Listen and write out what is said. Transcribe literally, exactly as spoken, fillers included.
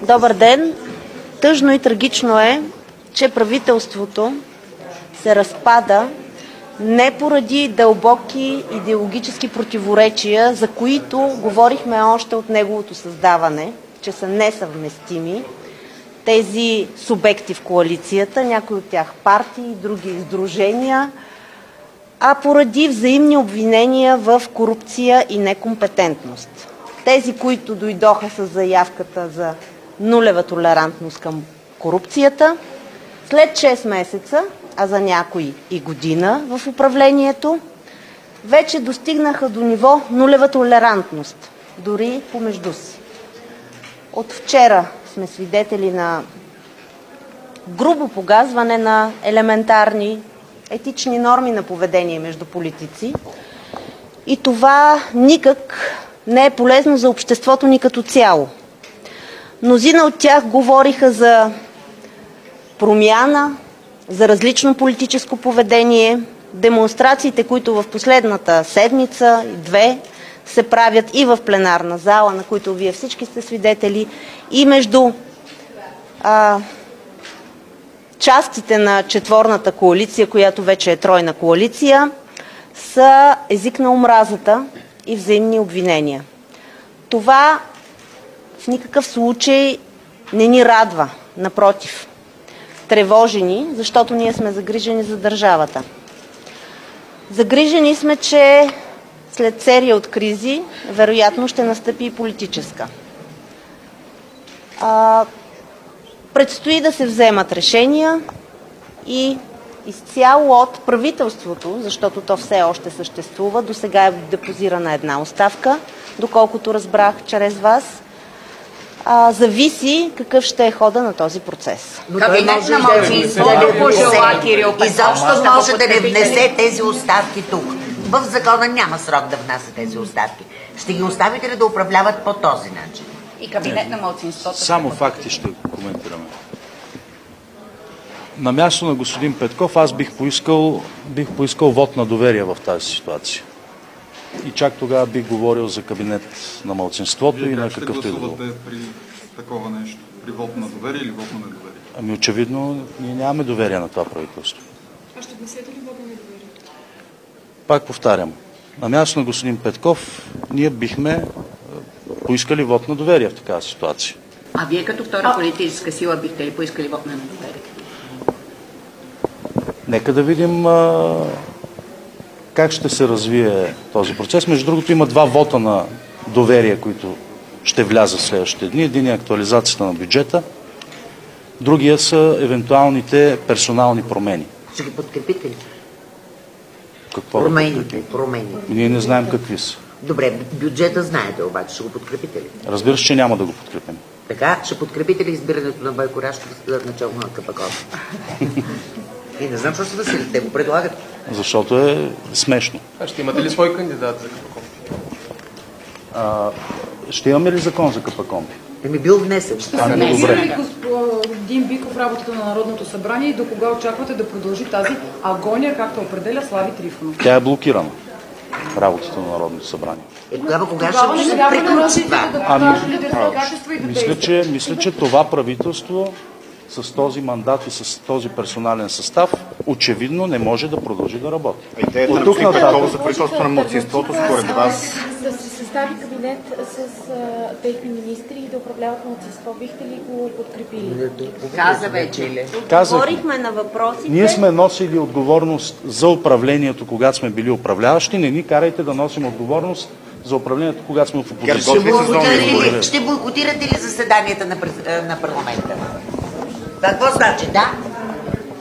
Добър ден! Тъжно и трагично е, че правителството се разпада не поради дълбоки идеологически противоречия, за които говорихме още от неговото създаване, че са несъвместими тези субекти в коалицията, някои от тях партии, други сдружения, а поради взаимни обвинения в корупция и некомпетентност. Тези, които дойдоха с заявката за нулева толерантност към корупцията, след шест месеца, а за някои и година в управлението, вече достигнаха до ниво нулева толерантност, дори помежду си. От вчера сме свидетели на грубо погазване на елементарни етични норми на поведение между политици и това никак не е полезно за обществото ни като цяло. Мнозина от тях говориха за промяна, за различно политическо поведение. Демонстрациите, които в последната седмица и две се правят и в пленарна зала, на които вие всички сте свидетели, и между а, частите на четворната коалиция, която вече е тройна коалиция, са език на омразата и взаимни обвинения. Това в никакъв случай не ни радва, напротив. Тревожи ни, защото ние сме загрижени за държавата. Загрижени сме, че след серия от кризи, вероятно ще настъпи и политическа. А, предстои да се вземат решения и изцяло от правителството, защото то все още съществува, до сега е депозирана една оставка, доколкото разбрах чрез вас, а, зависи какъв ще е хода на този процес. Кабинет на малцинството пожела Кирил Петков. Изобщо може да не внесе тези оставки тук. В закона няма срок да внася тези оставки. Ще ги оставите ли да управляват по този начин? И кабинет на малцинството. Само факти ще коментираме. На място на господин Петков аз бих поискал, бих поискал вод на доверие в тази ситуация. И чак тогава бих говорил за кабинет на малцинството. Вие и на какъвто и да било. При такова нещо? При вод на доверие или вод на недоверие? Ами очевидно ние нямаме доверие на това правителство. А ще внесете ли вод на недоверие? Пак повтарям. На място на господин Петков ние бихме поискали вод на доверие в такава ситуация. А вие като втора политическа сила бихте ли поискали вод на недоверие? Нека да видим а, как ще се развие този процес. Между другото има два вота на доверие, които ще влязат в следващите дни. Един е актуализацията на бюджета, другия са евентуалните персонални промени. Ще ги подкрепите ли? Какво Промените, да промените. Ние не знаем какви са. Добре, бюджета знаете обаче, ще го подкрепите ли? Разбира се, че няма да го подкрепим. Така, ще подкрепите ли избирането на Бойко Рашков за начало на КПКОН? И не знам, защо се Васили, те го предлагат. Защото е смешно. А ще имате ли свой кандидат за КПКОН? А, ще имаме ли закон за КПКОНПИ? Еми бил внесен. Ами добре. Ли господин Биков работата на Народното събрание и до кога очаквате да продължи тази агония, както определя Слави Трифонов? Тя е блокирана. Работата на Народното събрание. Е, тогава кога Тогава ще не се трябва да приключи можете това? да Ами, покажете лидерски качества и да Мисля че, мисля, че това правителство с този мандат и с този персонален състав очевидно не може да продължи да работи. Идеята на господин Петков за правителство на малцинството според вас? Да се състави кабинет с а, техни министри и да управляват малцинство. Бихте ли го подкрепили? Каза вече. Казах, Говорихме на въпросите. ние сме носили отговорност за управлението, когато сме били управляващи. Не ни карайте да носим отговорност за управлението, когато сме в опозиция. Ще бойкотирате ли, ще бойкотирате ли заседанията на, на парламента? Какво значи? Да?